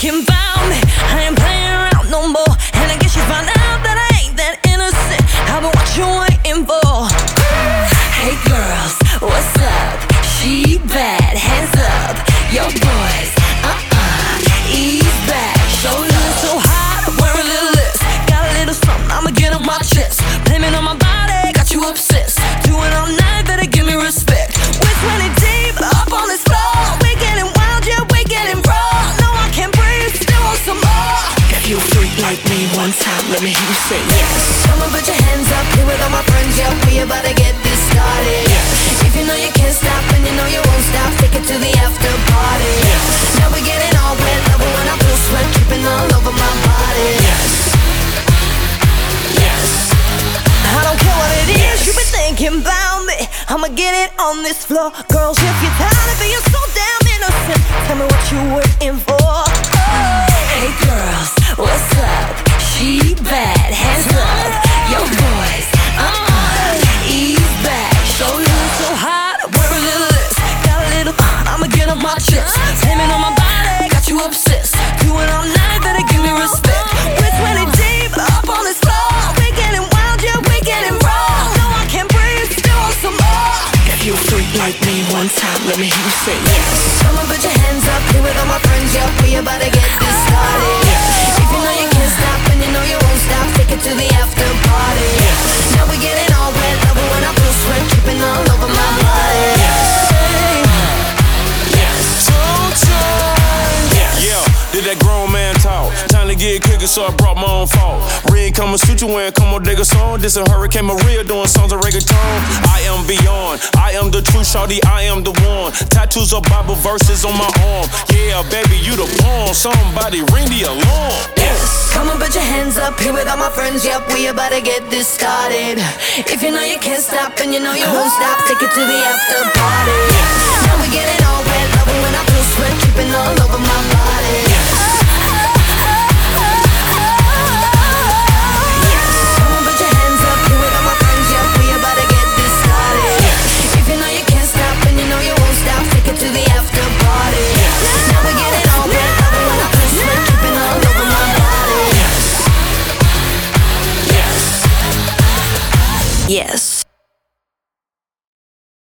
thinking about me. I ain't playing around no more. And I guess you found out that I ain't that innocent. I've been what you waiting for. Hey girls, what's up? She bad, hands up. Your boys, ease back. Show love so hot, wear a little less. Got a little something, I'ma get off my chest. Blaming on my body, got you obsessed. Doing all night, better give me respect. We're 20 deep, up on this floor. We're getting wild, yeah, we're getting raw. No, I can't breathe, still want some more. If you freak like me one time, let me hear you say yes. Come on, put your hands up, here with all my friends, yeah, we about to get this started. Yes. If you know you can't stop and you know you won't stop, take it to the after party. Yes. Now we're getting all wet, love it when I feel sweat dripping all over my body. Yes. Yes. I don't care what it is you've been thinking about me. I'ma get it on this floor. Girls, if you're tired of being so damn innocent, tell me what you waiting for. Hey girls, what's up? She bad, hands up. Your boys, ease back. Show love so hot, wear a little less. Got a little I'ma get off my chest. Blaming on my body, got you obsessed. Doing all night, better give me respect. We're 20 deep, up on this floor. We're getting wild, yeah, we're getting raw. No, I can't breathe, still want some more. If you freak like me one time, let me hear you say yes. Come on, put your hands up, here with all my friends, yeah, we about to get this started. Yes. If you know you can't stop and you know you won't stop, take it to the after party. Yes. Now we're getting all wet, love it when I feel sweat dripping all over my body. Yes. Yes. Yes. Yeah, did that grown man talk? Time to get cooking, so I brought my own fault. Red Kama Sutra wearing Como Digga song. This a Hurricane Maria doing songs of reggaeton. I am beyond, I am the true shawty, I am the one. Tattoos of Bible verses on my arm. Yeah, baby, you the bomb. Somebody ring the alarm. Yes. Come on, put your hands up, here with all my friends, yep, we about to get this started. If you know you can't stop and you know you won't stop, take it to the after party.